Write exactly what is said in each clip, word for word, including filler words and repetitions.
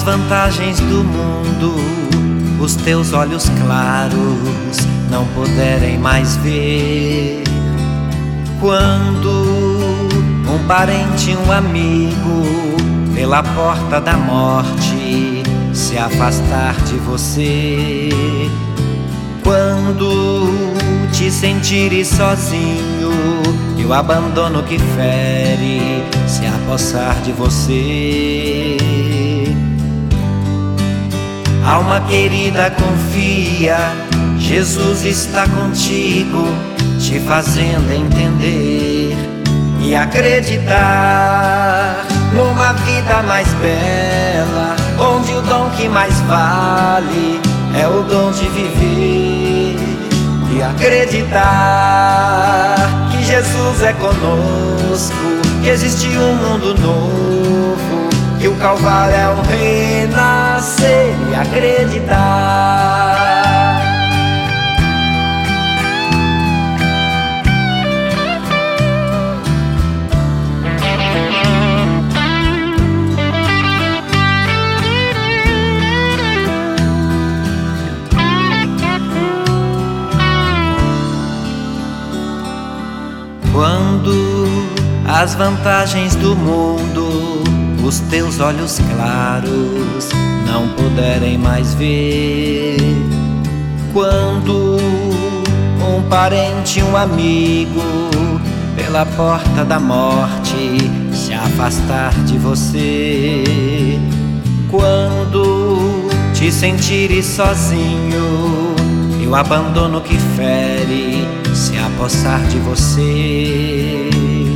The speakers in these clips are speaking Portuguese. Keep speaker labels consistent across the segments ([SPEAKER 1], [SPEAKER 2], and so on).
[SPEAKER 1] vantagens do mundo os teus olhos claros não puderem mais ver. Quando um parente, um amigo, pela porta da morte se afastar de você. Quando te sentires sozinho e o abandono que fere se apossar de você. Alma querida, confia, Jesus está contigo, te fazendo entender e acreditar numa vida mais bela, onde o dom que mais vale é o dom de viver. E acreditar que Jesus é conosco, que existe um mundo novo, que o Calvário é um renascer. E acreditar quando as vantagens do mundo os teus olhos claros não puderem mais ver. Quando um parente, um amigo, pela porta da morte se afastar de você. Quando te sentires sozinho e o abandono que fere se apossar de você.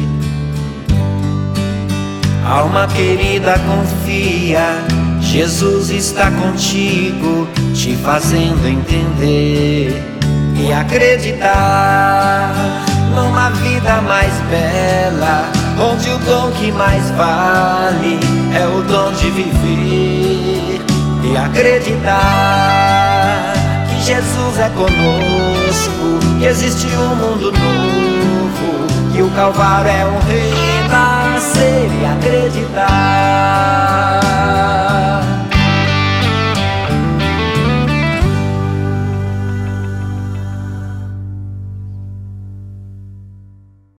[SPEAKER 1] Alma querida, confia, Jesus está contigo, te fazendo entender e acreditar numa vida mais bela, onde o dom que mais vale é o dom de viver. E acreditar que Jesus é conosco, que existe um mundo novo, que o Calvário é um renascer. E acreditar